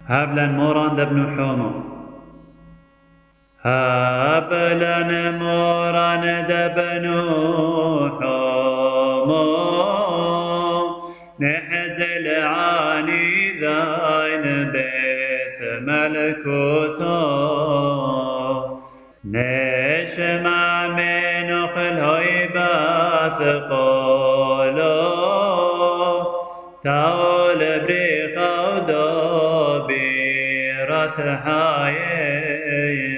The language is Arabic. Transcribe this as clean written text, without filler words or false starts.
هبلا موراند بن حومو هبلا موراند بن حومو نحزل عاني ذاين بيث ملكوتو نشمع من خلهي باث قولو تاول بريخ ودو بيرث هاي